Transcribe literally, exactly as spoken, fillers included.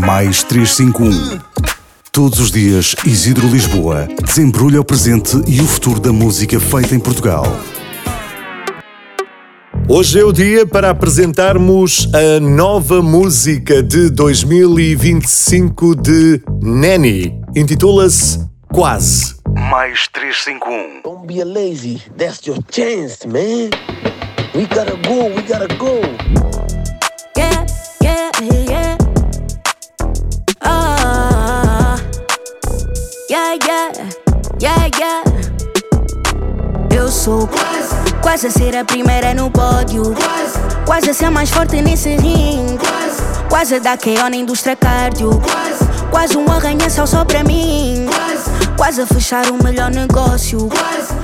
mais trezentos e cinquenta e um. Todos os dias, Isidro Lisboa desembrulha o presente e o futuro da música feita em Portugal. Hoje é o dia para apresentarmos a nova música de dois mil e vinte e cinco de Nanny. Intitula-se Quase. Mais trezentos e cinquenta e um. Don't be a lazy, that's your chance, man. We gotta go, we gotta go. Yeah, yeah, yeah. Oh, yeah, yeah, yeah, yeah. Eu sou quase, quase a ser a primeira no pódio. Quase, quase a ser mais forte nesse ringue. Quase, quase a dar K O na indústria cardio. Quase, quase um arranha-céu só pra mim. Quase, quase a fechar o melhor negócio. Quase,